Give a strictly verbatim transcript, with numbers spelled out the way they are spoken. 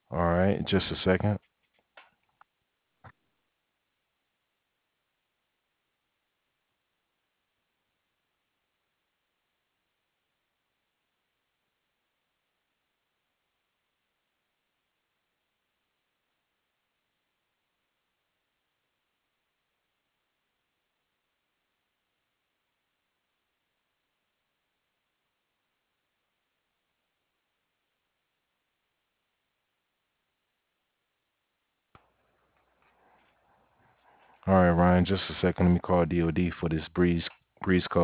All right, just a second. All right, Ryan, just a second. Let me call D O D for this breeze breeze call.